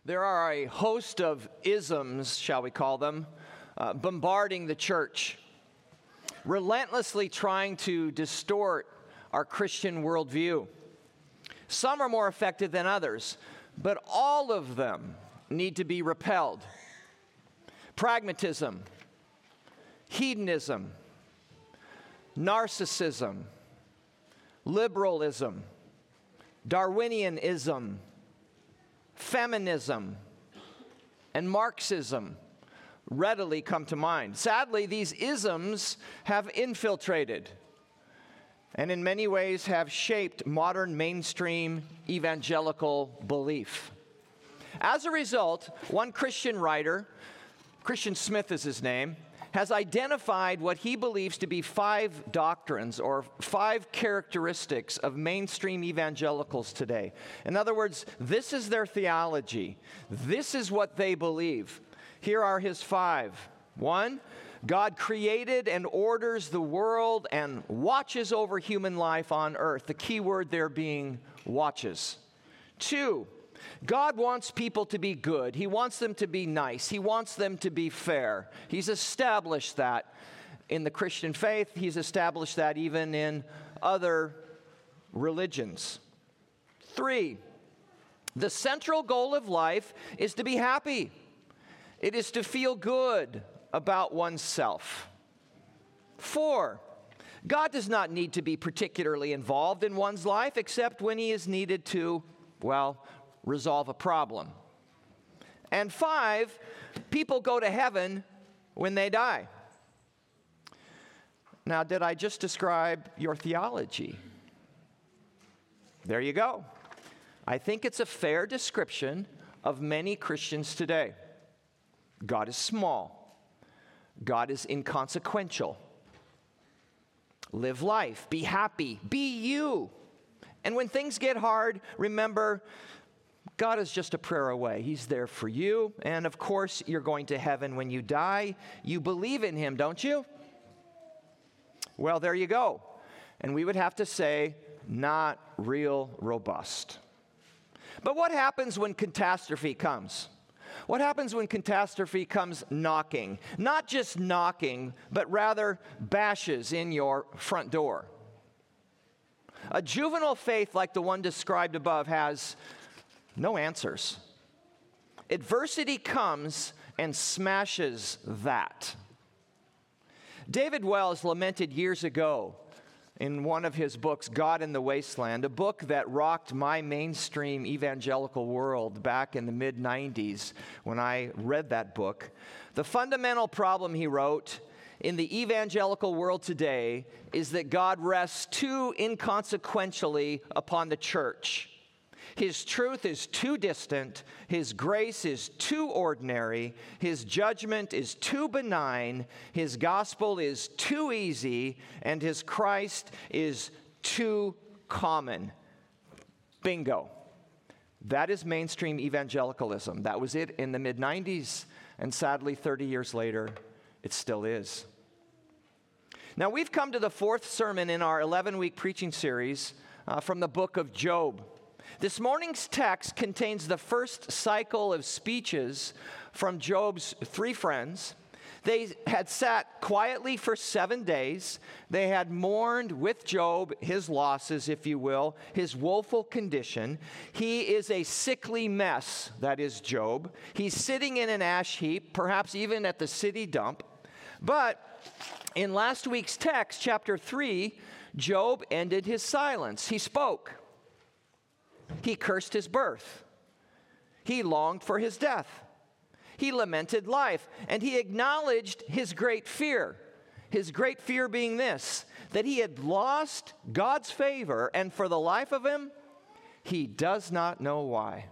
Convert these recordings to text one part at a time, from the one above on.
There are a host of isms, shall we call them, bombarding the church, relentlessly trying to distort our Christian worldview. Some are more effective than others, but all of them need to be repelled. Pragmatism, hedonism, narcissism, liberalism, Darwinianism, feminism, and Marxism readily come to mind. Sadly, these isms have infiltrated and in many ways have shaped modern mainstream evangelical belief. As a result, one Christian writer, Christian Smith is his name, has identified what he believes to be 5 doctrines or 5 characteristics of mainstream evangelicals today. In other words, this is their theology. This is what they believe. Here are his 5. 1, God created and orders the world and watches over human life on earth. The key word there being watches. 2, God wants people to be good. He wants them to be nice. He wants them to be fair. He's established that in the Christian faith. He's established that even in other religions. 3, the central goal of life is to be happy. It is to feel good about oneself. 4, God does not need to be particularly involved in one's life except when he is needed to, resolve a problem. And 5, people go to heaven when they die. Now, did I just describe your theology? There you go. I think it's a fair description of many Christians today. God is small. God is inconsequential. Live life. Be happy. Be you. And when things get hard, remember, God is just a prayer away. He's there for you. And of course, you're going to heaven when you die. You believe in him, don't you? Well, there you go. And we would have to say, not real robust. But what happens when catastrophe comes? What happens when catastrophe comes knocking? Not just knocking, but rather bashes in your front door. A juvenile faith like the one described above has no answers. Adversity comes and smashes that. David Wells lamented years ago in one of his books, God in the Wasteland, a book that rocked my mainstream evangelical world back in the mid-90s when I read that book. The fundamental problem, he wrote, in the evangelical world today is that God rests too inconsequentially upon the church. His truth is too distant, his grace is too ordinary, his judgment is too benign, his gospel is too easy, and his Christ is too common. Bingo. That is mainstream evangelicalism. That was it in the mid-90s, and sadly 30 years later, it still is. Now we've come to the 4th sermon in our 11-week preaching series from the book of Job. This morning's text contains the first cycle of speeches from Job's 3 friends. They had sat quietly for 7 days. They had mourned with Job his losses, if you will, his woeful condition. He is a sickly mess, that is Job. He's sitting in an ash heap, perhaps even at the city dump. But in last week's text, chapter 3, Job ended his silence. He spoke. He cursed his birth. He longed for his death. He lamented life, and he acknowledged his great fear. His great fear being this, that he had lost God's favor, and for the life of him, he does not know why.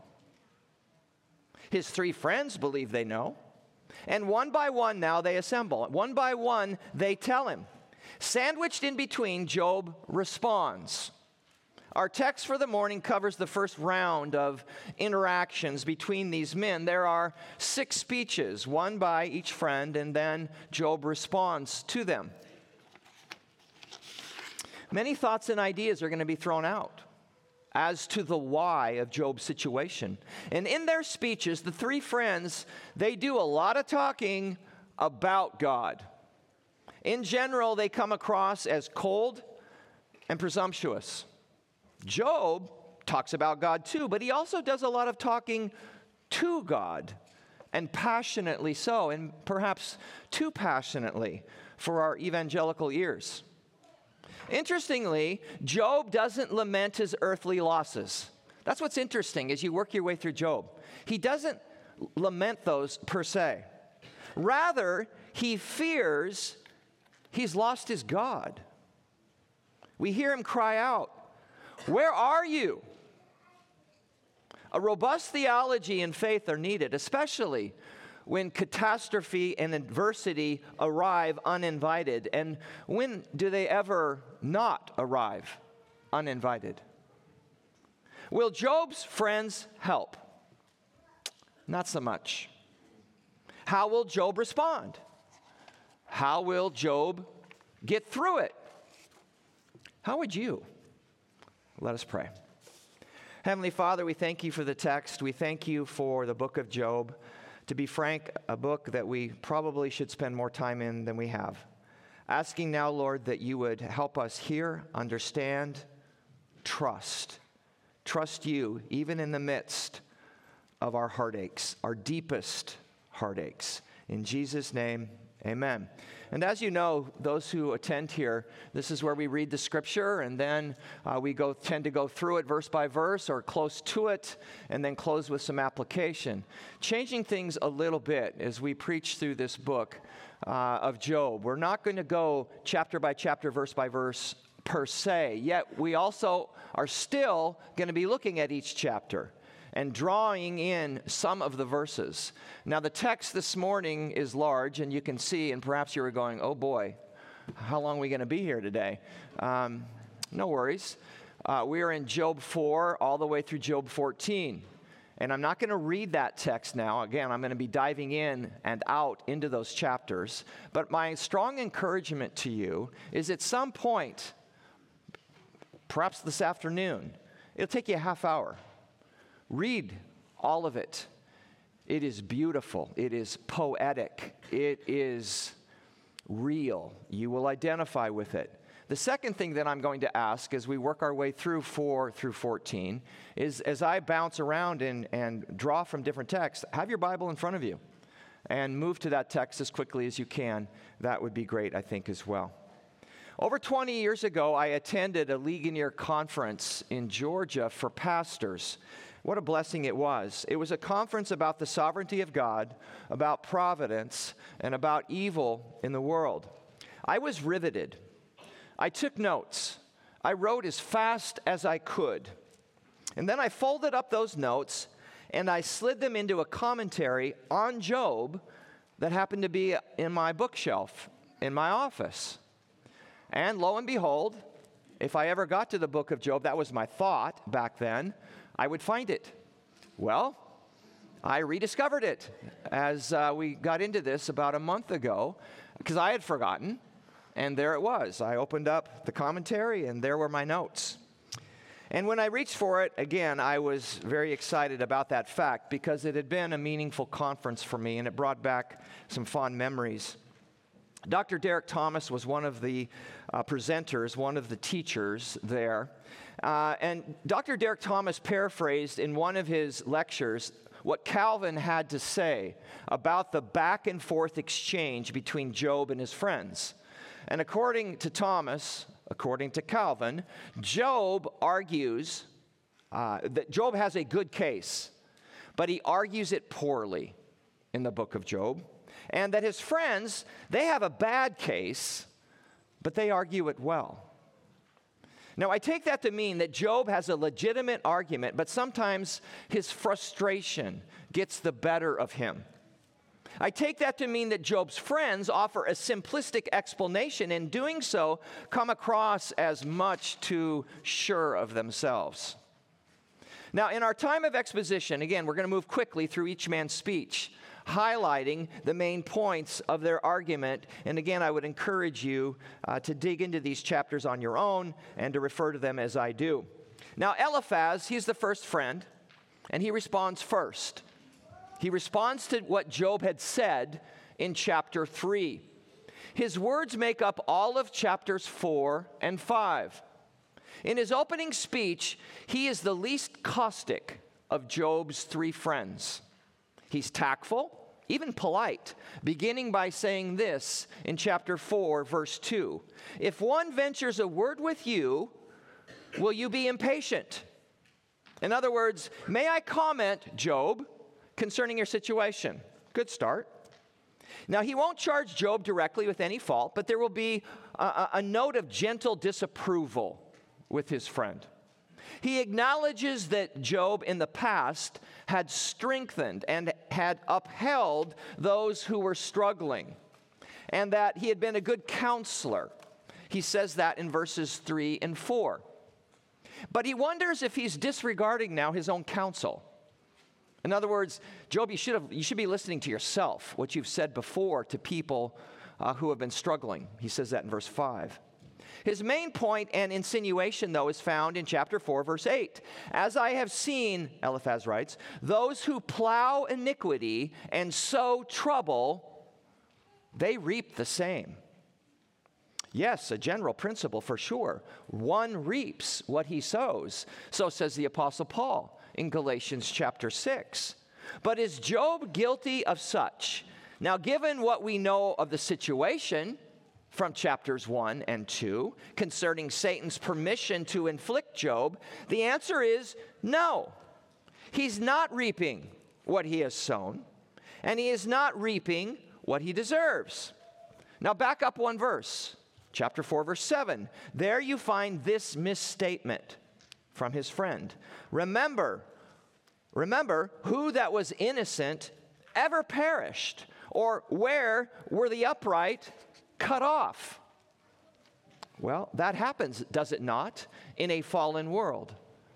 His 3 friends believe they know, and one by one now they assemble. One by one they tell him. Sandwiched in between, Job responds. Our text for the morning covers the first round of interactions between these men. There are 6 speeches, one by each friend, and then Job responds to them. Many thoughts and ideas are going to be thrown out. as to the why of Job's situation. And in their speeches, the three friends, they do a lot of talking about God. In general, they come across as cold and presumptuous. Job talks about God too, but he also does a lot of talking to God, and passionately so, and perhaps too passionately for our evangelical ears. Interestingly, Job doesn't lament his earthly losses. That's what's interesting as you work your way through Job. He doesn't lament those per se. Rather, he fears he's lost his God. We hear him cry out, "Where are you?" A robust theology and faith are needed, especially when catastrophe and adversity arrive uninvited. And when do they ever not arrive uninvited? Will Job's friends help? Not so much. How will Job respond? How will Job get through it? How would you? Let us pray. Heavenly Father, we thank you for the text. We thank you for the book of Job. To be frank, a book that we probably should spend more time in than we have. Asking now, Lord, that you would help us hear, understand, trust. Trust you even in the midst of our heartaches, our deepest heartaches. In Jesus' name, amen. And as you know, those who attend here, this is where we read the scripture, and then we tend to go through it verse by verse or close to it, and then close with some application. Changing things a little bit as we preach through this book of Job. We're not going to go chapter by chapter, verse by verse per se, yet we also are still going to be looking at each chapter and drawing in some of the verses. Now, the text this morning is large, and you can see, and perhaps you were going, oh boy, how long are we going to be here today? No worries. We are in Job 4 all the way through Job 14. And I'm not going to read that text now. Again, I'm going to be diving in and out into those chapters. But my strong encouragement to you is at some point, perhaps this afternoon, it'll take you a half hour. Read all of it. It is beautiful. It is poetic. It is real. You will identify with it. The second thing that I'm going to ask as we work our way through 4 through 14 is as I bounce around and draw from different texts, have your Bible in front of you and move to that text as quickly as you can. That would be great, I think, as well. Over 20 years ago, I attended a Ligonier conference in Georgia for pastors. What a blessing it was. It was a conference about the sovereignty of God, about providence, and about evil in the world. I was riveted. I took notes. I wrote as fast as I could. And then I folded up those notes, and I slid them into a commentary on Job that happened to be in my bookshelf in my office. And lo and behold, if I ever got to the book of Job, that was my thought back then, I would find it. Well, I rediscovered it as we got into this about a month ago because I had forgotten, and there it was. I opened up the commentary, and there were my notes. And when I reached for it, again, I was very excited about that fact because it had been a meaningful conference for me, and it brought back some fond memories. Dr. Derek Thomas was one of the presenters, one of the teachers there. And Dr. Derek Thomas paraphrased in one of his lectures what Calvin had to say about the back and forth exchange between Job and his friends. And according to Thomas, according to Calvin, Job argues that Job has a good case, but he argues it poorly in the book of Job. And that his friends, they have a bad case, but they argue it well. Now, I take that to mean that Job has a legitimate argument, but sometimes his frustration gets the better of him. I take that to mean that Job's friends offer a simplistic explanation, and doing so come across as much too sure of themselves. Now, in our time of exposition, again, we're going to move quickly through each man's speech, highlighting the main points of their argument. And again, I would encourage you to dig into these chapters on your own and to refer to them as I do. Now, Eliphaz, he's the first friend, and he responds first. He responds to what Job had said in chapter 3. His words make up all of chapters 4 and 5. In his opening speech, he is the least caustic of Job's three friends. He's tactful, even polite, beginning by saying this in chapter 4, verse 2. If one ventures a word with you, will you be impatient? In other words, may I comment, Job, concerning your situation? Good start. Now, he won't charge Job directly with any fault, but there will be a note of gentle disapproval with his friend. He acknowledges that Job in the past had strengthened and had upheld those who were struggling, and that he had been a good counselor. He says that in verses 3 and 4. But he wonders if he's disregarding now his own counsel. In other words, Job, you should be listening to yourself, what you've said before to people who have been struggling. He says that in verse 5. His main point and insinuation, though, is found in chapter 4, verse 8. As I have seen, Eliphaz writes, those who plow iniquity and sow trouble, they reap the same. Yes, a general principle for sure. One reaps what he sows. So says the Apostle Paul in Galatians chapter 6. But is Job guilty of such? Now, given what we know of the situation from chapters 1 and 2 concerning Satan's permission to inflict Job, the answer is no. He's not reaping what he has sown, and he is not reaping what he deserves. Now, back up one verse. Chapter 4, verse 7. There you find this misstatement from his friend. Remember who that was innocent ever perished, or where were the upright cut off? Well, that happens, does it not, in a fallen world?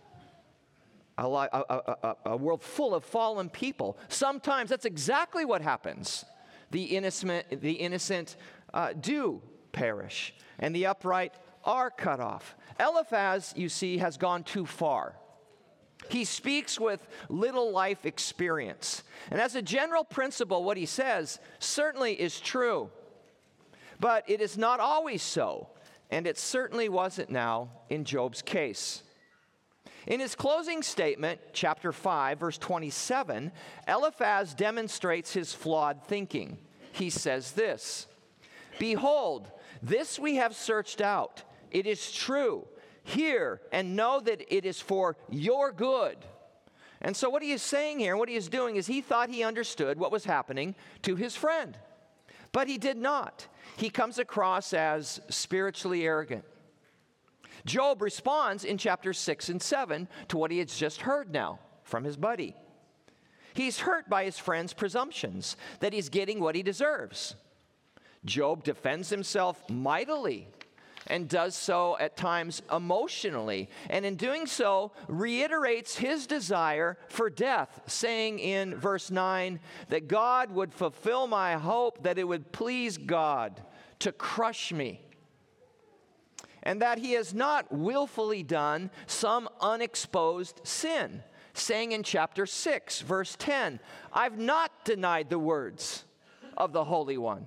A world full of fallen people. Sometimes that's exactly what happens. The innocent do perish, and the upright are cut off. Eliphaz, you see, has gone too far. He speaks with little life experience. And as a general principle, what he says certainly is true. But it is not always so, and it certainly wasn't now in Job's case. In his closing statement, chapter 5, verse 27, Eliphaz demonstrates his flawed thinking. He says this, behold, this we have searched out. It is true. Hear and know that it is for your good. And so what he is saying here, and what he is doing, is he thought he understood what was happening to his friend. But he did not. He comes across as spiritually arrogant. Job responds in chapters 6 and 7 to what he has just heard now from his buddy. He's hurt by his friend's presumptions that he's getting what he deserves. Job defends himself mightily and does so at times emotionally, and in doing so reiterates his desire for death, saying in verse 9 that God would fulfill my hope, that it would please God to crush me, and that he has not willfully done some unexposed sin, saying in chapter 6, verse 10, I've not denied the words of the Holy One.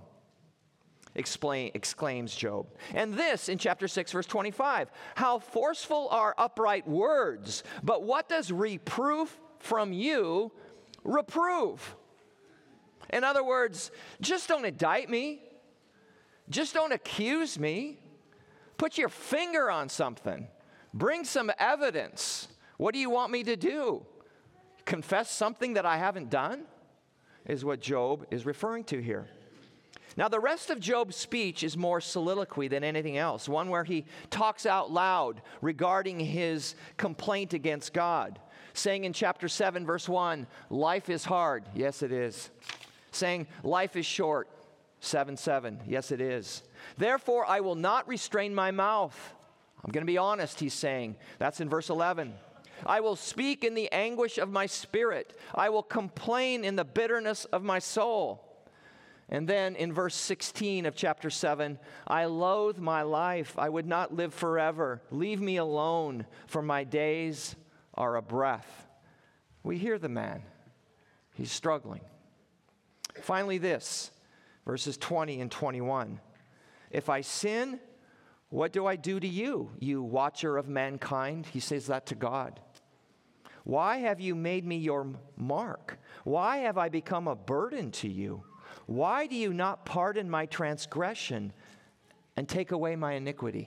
Exclaims Job. And this in chapter 6, verse 25. How forceful are upright words, but what does reproof from you reprove? In other words, just don't indict me. Just don't accuse me. Put your finger on something. Bring some evidence. What do you want me to do? Confess something that I haven't done? Is what Job is referring to here. Now, the rest of Job's speech is more soliloquy than anything else, one where he talks out loud regarding his complaint against God, saying in chapter 7, verse 1, life is hard. Yes, it is. Saying, life is short. 7:7. Yes, it is. Therefore, I will not restrain my mouth. I'm going to be honest, he's saying. That's in verse 11. I will speak in the anguish of my spirit. I will complain in the bitterness of my soul. And then in verse 16 of chapter 7, I loathe my life. I would not live forever. Leave me alone, for my days are a breath. We hear the man. He's struggling. Finally, this, verses 20 and 21. If I sin, what do I do to you, you watcher of mankind? He says that to God. Why have you made me your mark? Why have I become a burden to you? Why do you not pardon my transgression and take away my iniquity?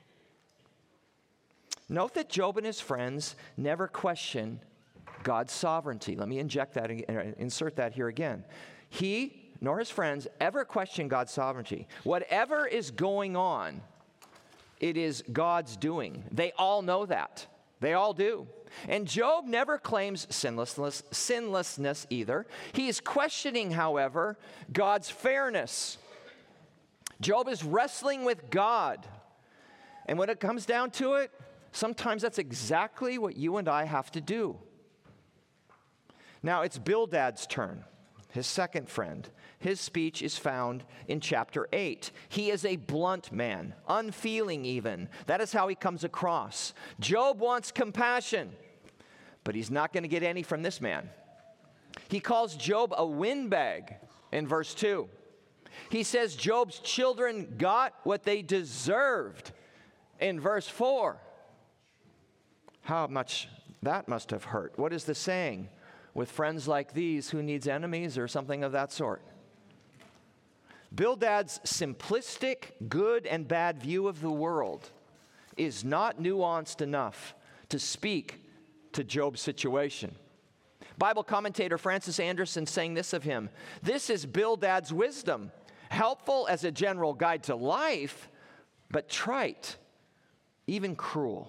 Note that Job and his friends never question God's sovereignty. Let me insert that here again. He nor his friends ever question God's sovereignty. Whatever is going on, it is God's doing. They all know that. They all do. And Job never claims sinlessness either. He is questioning, however, God's fairness. Job is wrestling with God. And when it comes down to it, sometimes that's exactly what you and I have to do. Now it's Bildad's turn, his second friend. His speech is found in chapter 8. He is a blunt man, unfeeling even. That is how he comes across. Job wants compassion, but he's not going to get any from this man. He calls Job a windbag in verse 2. He says Job's children got what they deserved in verse 4. How much that must have hurt. What is the saying? With friends like these, who needs enemies, or something of that sort? Bildad's simplistic good and bad view of the world is not nuanced enough to speak to Job's situation. Bible commentator Francis Anderson saying this of him: this is Bildad's wisdom, helpful as a general guide to life, but trite, even cruel.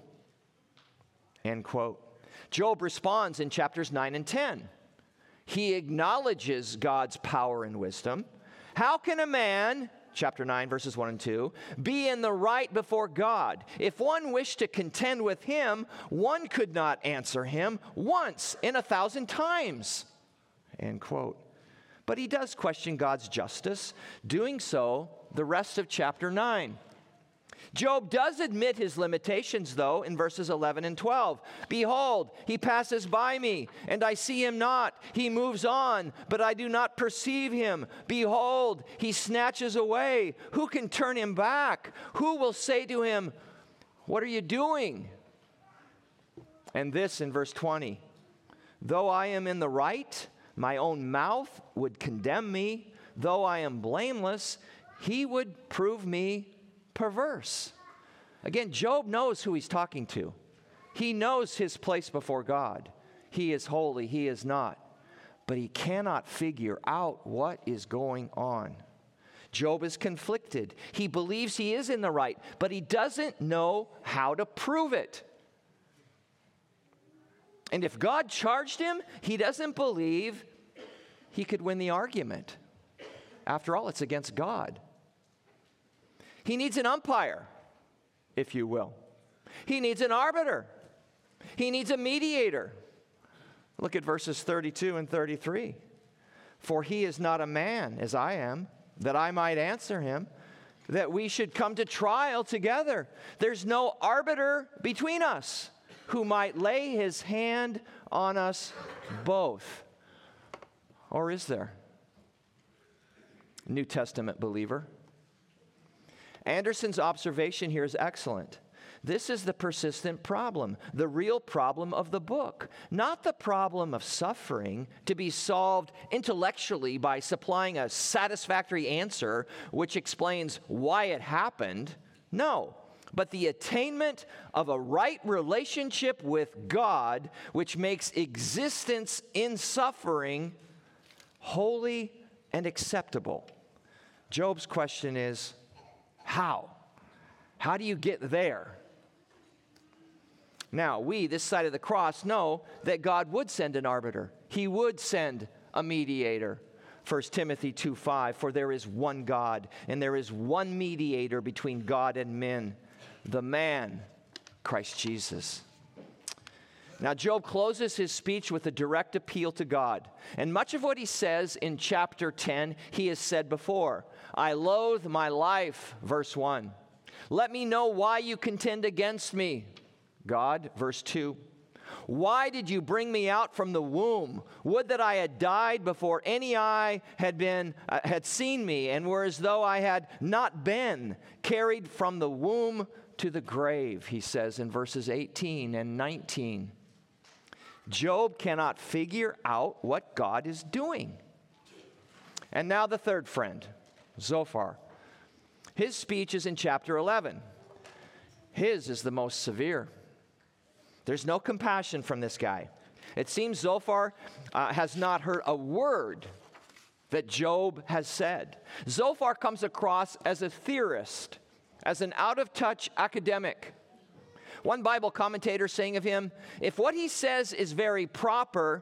End quote. Job responds in chapters 9 and 10. He acknowledges God's power and wisdom. How can a man, chapter 9, verses 1 and 2, be in the right before God? If one wished to contend with him, one could not answer him once in 1,000 times. End quote. But he does question God's justice, doing so the rest of chapter 9. Job does admit his limitations, though, in verses 11 and 12. Behold, he passes by me, and I see him not. He moves on, but I do not perceive him. Behold, he snatches away. Who can turn him back? Who will say to him, what are you doing? And this in verse 20. Though I am in the right, my own mouth would condemn me. Though I am blameless, he would prove me perverse. Again, Job knows who he's talking to. He knows his place before God. He is holy, he is not. But he cannot figure out what is going on. Job is conflicted. He believes he is in the right, but he doesn't know how to prove it. And if God charged him, he doesn't believe he could win the argument. After all, it's against God. He needs an umpire, if you will. He needs an arbiter. He needs a mediator. Look at verses 32 and 33. For he is not a man, as I am, that I might answer him, that we should come to trial together. There's no arbiter between us who might lay his hand on us both. Or is there? New Testament believer. Anderson's observation here is excellent. This is the persistent problem, the real problem of the book, not the problem of suffering to be solved intellectually by supplying a satisfactory answer which explains why it happened. No, but the attainment of a right relationship with God, which makes existence in suffering holy and acceptable. Job's question is, how? How do you get there? Now, we, this side of the cross, know that God would send an arbiter. He would send a mediator. 1 Timothy 2:5, for there is one God, and there is one mediator between God and men, the man, Christ Jesus. Now, Job closes his speech with a direct appeal to God. And much of what he says in chapter 10, he has said before. I loathe my life, verse 1. Let me know why you contend against me, God, verse 2. Why did you bring me out from the womb? Would that I had died before any eye had seen me, and were as though I had not been carried from the womb to the grave, he says in verses 18 and 19. Job cannot figure out what God is doing. And now the third friend, Zophar. His speech is in chapter 11. His is the most severe. There's no compassion from this guy. It seems Zophar has not heard a word that Job has said. Zophar comes across as a theorist, as an out-of-touch academic. One Bible commentator saying of him, if what he says is very proper,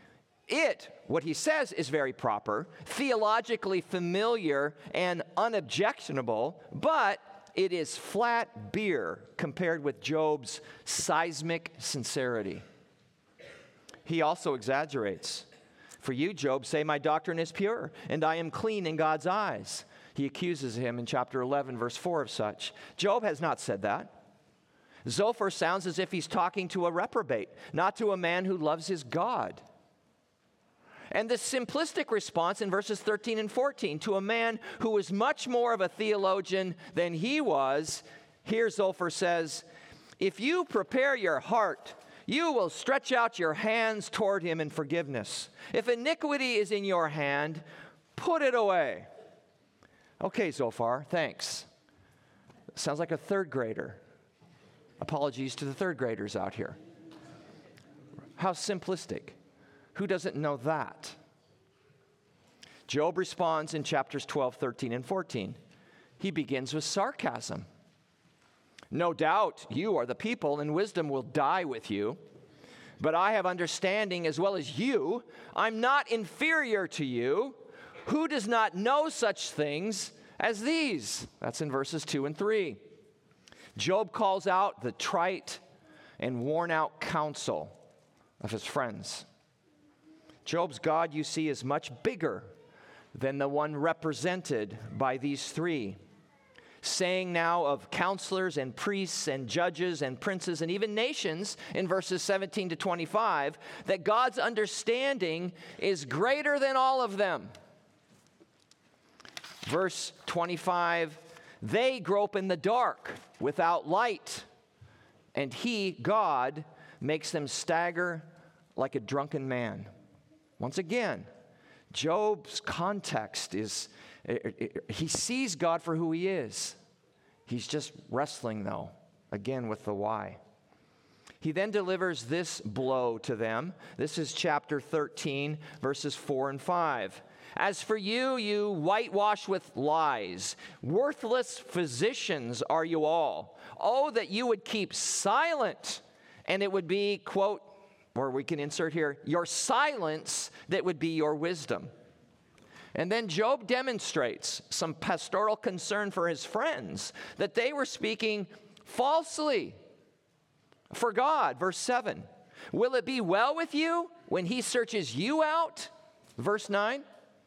theologically familiar and unobjectionable, but it is flat beer compared with Job's seismic sincerity. He also exaggerates. For you, Job, say, my doctrine is pure, and I am clean in God's eyes. He accuses him in chapter 11, verse 4 of such. Job has not said that. Zophar sounds as if he's talking to a reprobate, not to a man who loves his God. And the simplistic response in verses 13 and 14 to a man who was much more of a theologian than he was, here Zophar says, if you prepare your heart, you will stretch out your hands toward him in forgiveness. If iniquity is in your hand, put it away. Okay, Zophar, thanks. Sounds like a third grader. Apologies to the third graders out here. How simplistic. Who doesn't know that? Job responds in chapters 12, 13, and 14. He begins with sarcasm. No doubt you are the people, and wisdom will die with you. But I have understanding as well as you. I'm not inferior to you. Who does not know such things as these? That's in verses 2 and 3. Job calls out the trite and worn-out counsel of his friends. Job's God, you see, is much bigger than the one represented by these three. Saying now of counselors and priests and judges and princes and even nations in verses 17 to 25 that God's understanding is greater than all of them. Verse 25, they grope in the dark without light, and he, God, makes them stagger like a drunken man. Once again, Job's context is, he sees God for who he is. He's just wrestling, though, again with the why. He then delivers this blow to them. This is chapter 13, verses 4 and 5. As for you, you whitewash with lies. Worthless physicians are you all. Oh, that you would keep silent, and it would be, quote, or we can insert here, your silence that would be your wisdom. And then Job demonstrates some pastoral concern for his friends, that they were speaking falsely for God. Verse 7, will it be well with you when he searches you out? Verse 9.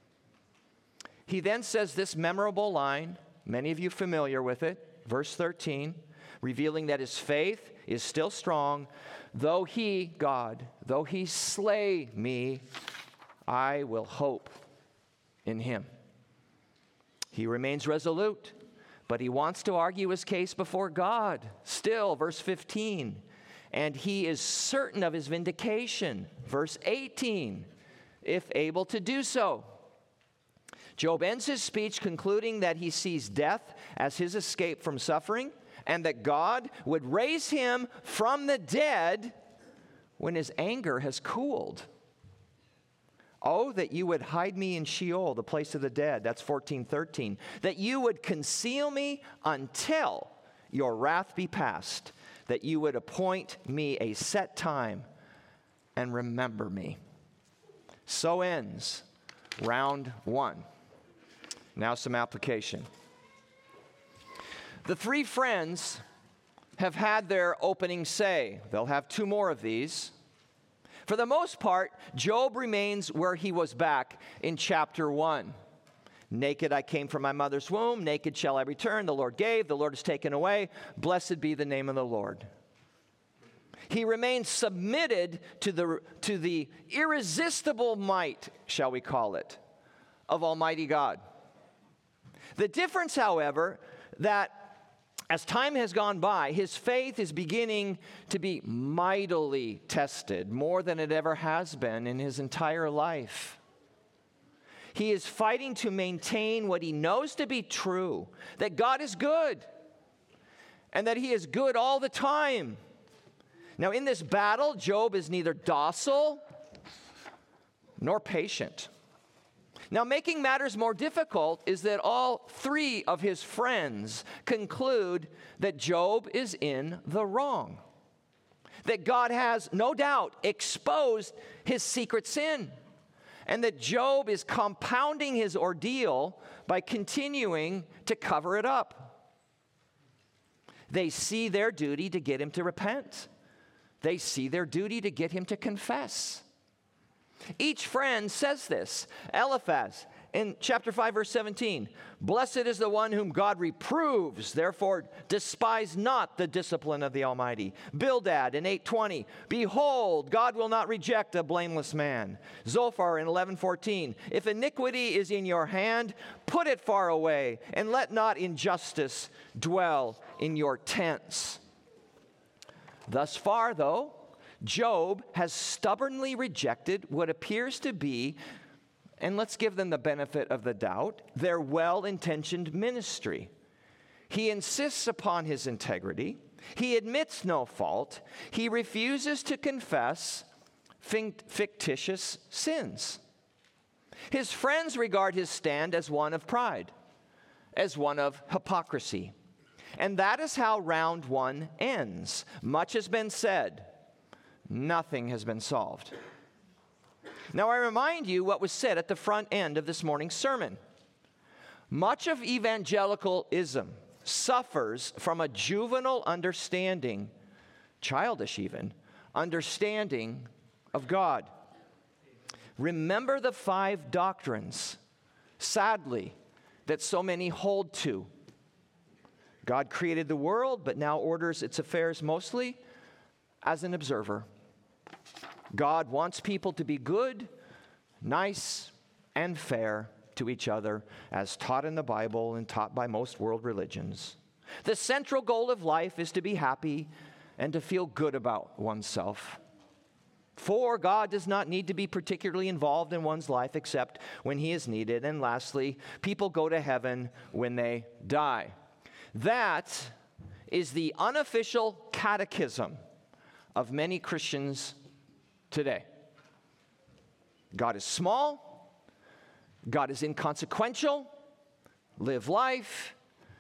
He then says this memorable line, many of you familiar with it, verse 13, revealing that his faith is still strong. Though he, God, though he slay me, I will hope in him. He remains resolute, but he wants to argue his case before God. Still, verse 15, and he is certain of his vindication. Verse 18, if able to do so. Job ends his speech concluding that he sees death as his escape from suffering, and that God would raise him from the dead when his anger has cooled. Oh, that you would hide me in Sheol, the place of the dead. That's 14:13. That you would conceal me until your wrath be past. That you would appoint me a set time and remember me. So ends round one. Now some application. The three friends have had their opening say. They'll have two more of these. For the most part, Job remains where he was back in chapter 1. Naked I came from my mother's womb, naked shall I return. The Lord gave, the Lord has taken away. Blessed be the name of the Lord. He remains submitted to the irresistible might, shall we call it, of Almighty God. The difference, however, that as time has gone by, his faith is beginning to be mightily tested, more than it ever has been in his entire life. He is fighting to maintain what he knows to be true, that God is good, and that he is good all the time. Now, in this battle, Job is neither docile nor patient. Now, making matters more difficult is that all three of his friends conclude that Job is in the wrong, that God has, no doubt, exposed his secret sin, and that Job is compounding his ordeal by continuing to cover it up. They see their duty to get him to repent. They see their duty to get him to confess. Each friend says this. Eliphaz, in chapter 5, verse 17, blessed is the one whom God reproves, therefore despise not the discipline of the Almighty. Bildad in 8:20, behold, God will not reject a blameless man. Zophar in 11:14, if iniquity is in your hand, put it far away, and let not injustice dwell in your tents. Thus far, though, Job has stubbornly rejected what appears to be, and let's give them the benefit of the doubt, their well-intentioned ministry. He insists upon his integrity. He admits no fault. He refuses to confess fictitious sins. His friends regard his stand as one of pride, as one of hypocrisy. And that is how round one ends. Much has been said. Nothing has been solved. Now, I remind you what was said at the front end of this morning's sermon. Much of evangelicalism suffers from a juvenile understanding, childish even, understanding of God. Remember the 5 doctrines, sadly, that so many hold to. God created the world, but now orders its affairs mostly as an observer. God wants people to be good, nice, and fair to each other, as taught in the Bible and taught by most world religions. The central goal of life is to be happy and to feel good about oneself. For God does not need to be particularly involved in one's life except when he is needed. And lastly, people go to heaven when they die. That is the unofficial catechism of many Christians today. God is small. God is inconsequential. Live life.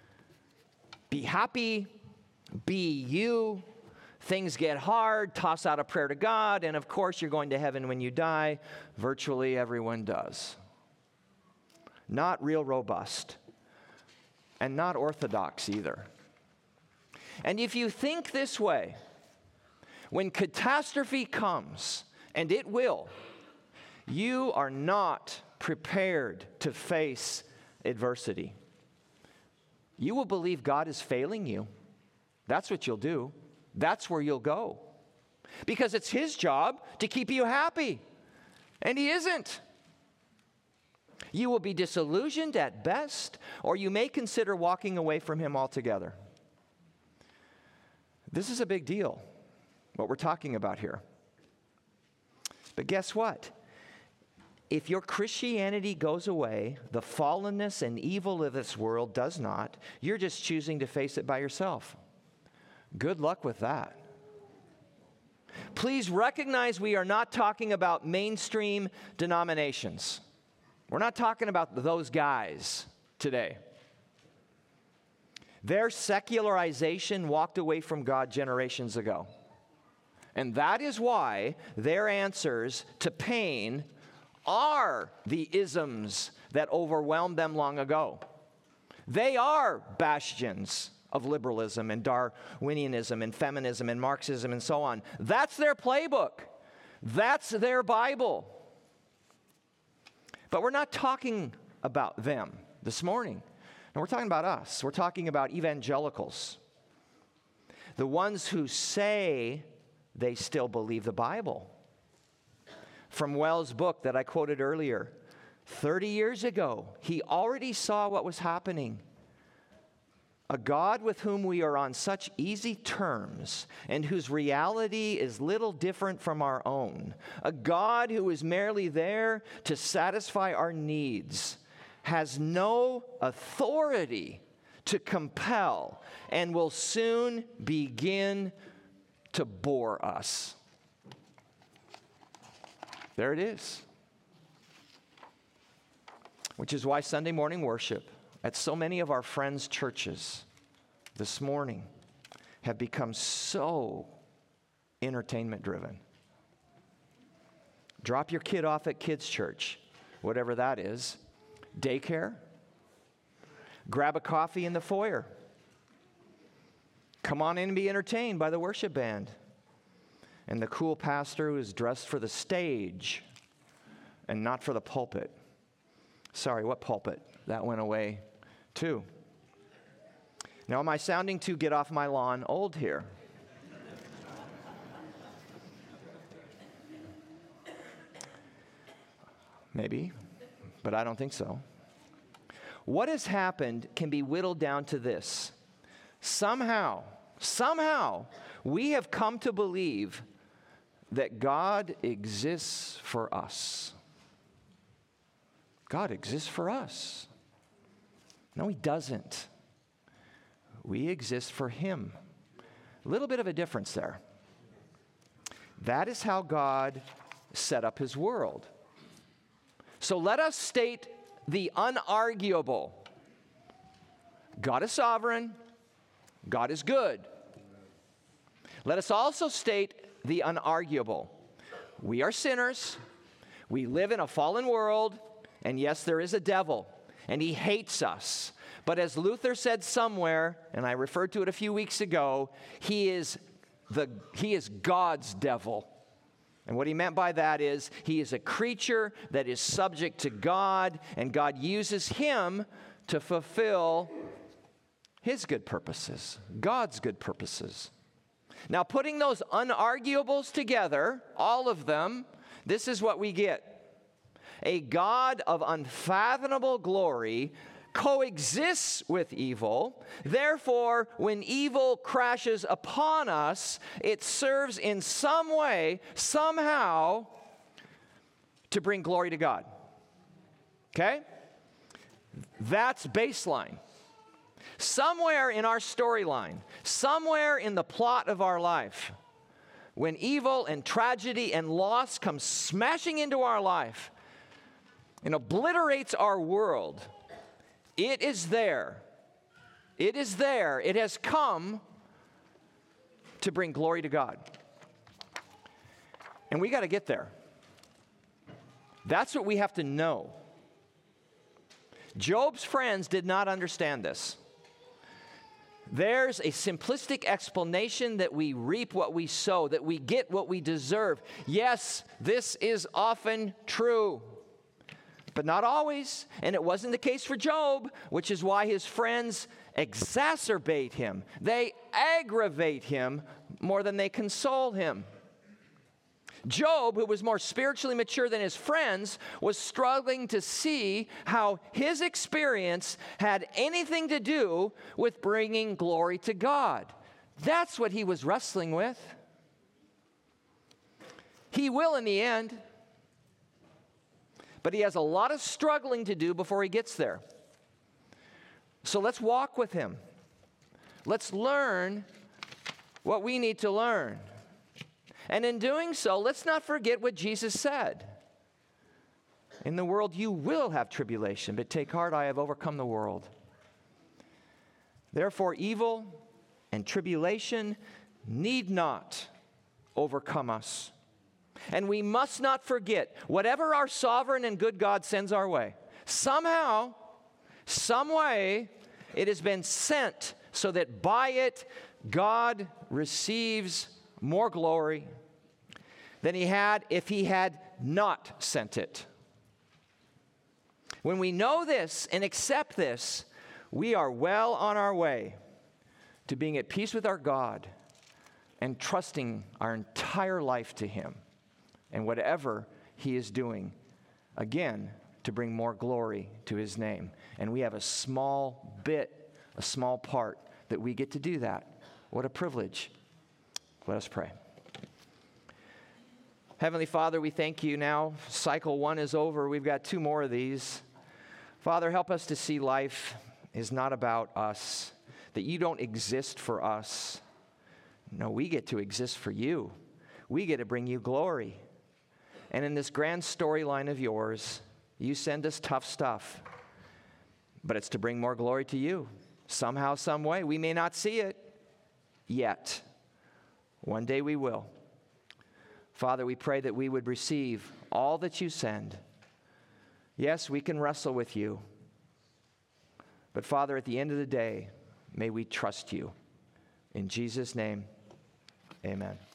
Be happy. Be you. Things get hard. Toss out a prayer to God. And of course, you're going to heaven when you die. Virtually everyone does. Not real robust. And not orthodox either. And if you think this way, when catastrophe comes, and it will, you are not prepared to face adversity. You will believe God is failing you. That's what you'll do. That's where you'll go. Because it's his job to keep you happy. And he isn't. You will be disillusioned at best, or you may consider walking away from him altogether. This is a big deal, what we're talking about here. But guess what? If your Christianity goes away, the fallenness and evil of this world does not. You're just choosing to face it by yourself. Good luck with that. Please recognize we are not talking about mainstream denominations. We're not talking about those guys today. Their secularization walked away from God generations ago. And that is why their answers to pain are the isms that overwhelmed them long ago. They are bastions of liberalism and Darwinianism and feminism and Marxism and so on. That's their playbook. That's their Bible. But we're not talking about them this morning. No, we're talking about us. We're talking about evangelicals. The ones who say they still believe the Bible. From Wells' book that I quoted earlier, 30 years ago, he already saw what was happening. A God with whom we are on such easy terms and whose reality is little different from our own. A God who is merely there to satisfy our needs has no authority to compel and will soon begin to bore us. There it is. Which is why Sunday morning worship at so many of our friends' churches this morning have become so entertainment driven. Drop your kid off at kids' church, whatever that is, daycare, grab a coffee in the foyer, come on in and be entertained by the worship band and the cool pastor who is dressed for the stage and not for the pulpit. Sorry, what pulpit? That went away too. Now, am I sounding too get off my lawn old here? Maybe, but I don't think so. What has happened can be whittled down to this. Somehow, we have come to believe that God exists for us. God exists for us. No, he doesn't. We exist for him. A little bit of a difference there. That is how God set up his world. So let us state the unarguable. God is sovereign. God is good. Let us also state the unarguable. We are sinners. We live in a fallen world. And yes, there is a devil, and he hates us. But as Luther said somewhere, and I referred to it a few weeks ago, he is God's devil. And what he meant by that is he is a creature that is subject to God, and God uses him to fulfill his good purposes, God's good purposes. Now, putting those unarguables together, all of them, this is what we get. A God of unfathomable glory coexists with evil. Therefore, when evil crashes upon us, it serves in some way, somehow, to bring glory to God. Okay? That's baseline. Somewhere in our storyline, somewhere in the plot of our life, when evil and tragedy and loss come smashing into our life, and obliterates our world, it is there. It is there. It has come to bring glory to God. And we got to get there. That's what we have to know. Job's friends did not understand this. There's a simplistic explanation that we reap what we sow, that we get what we deserve. Yes, this is often true. But not always, and it wasn't the case for Job, which is why his friends exacerbate him. They aggravate him more than they console him. Job, who was more spiritually mature than his friends, was struggling to see how his experience had anything to do with bringing glory to God. That's what he was wrestling with. He will in the end. But he has a lot of struggling to do before he gets there. So let's walk with him. Let's learn what we need to learn. And in doing so, let's not forget what Jesus said. In the world you will have tribulation, but take heart, I have overcome the world. Therefore, evil and tribulation need not overcome us. And we must not forget, whatever our sovereign and good God sends our way, somehow, some way, it has been sent so that by it, God receives more glory. than he had if he had not sent it. When we know this and accept this, we are well on our way to being at peace with our God and trusting our entire life to him and whatever he is doing, again, to bring more glory to his name. And we have a small bit, a small part that we get to do that. What a privilege. Let us pray. Heavenly Father, we thank you now. Cycle 1 is over. We've got 2 more of these. Father, help us to see life is not about us, that you don't exist for us. No, we get to exist for you. We get to bring you glory. And in this grand storyline of yours, you send us tough stuff, but it's to bring more glory to you. Somehow, some way. We may not see it yet. One day we will. Father, we pray that we would receive all that you send. Yes, we can wrestle with you. But Father, at the end of the day, may we trust you. In Jesus' name, amen.